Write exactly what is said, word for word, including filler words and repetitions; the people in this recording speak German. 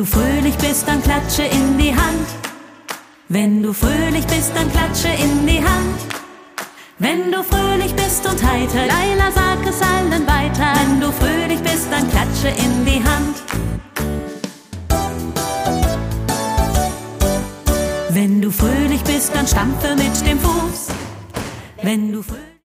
du fröhlich bist, dann klatsche in die Hand. Wenn du fröhlich bist, dann klatsche in die Hand. Wenn du fröhlich bist und heiter, Laila, sag es allen weiter. Wenn du fröhlich bist, dann klatsche in die Hand. Wenn du fröhlich bist, dann stampfe mit dem Fuß. Wenn du fröhlich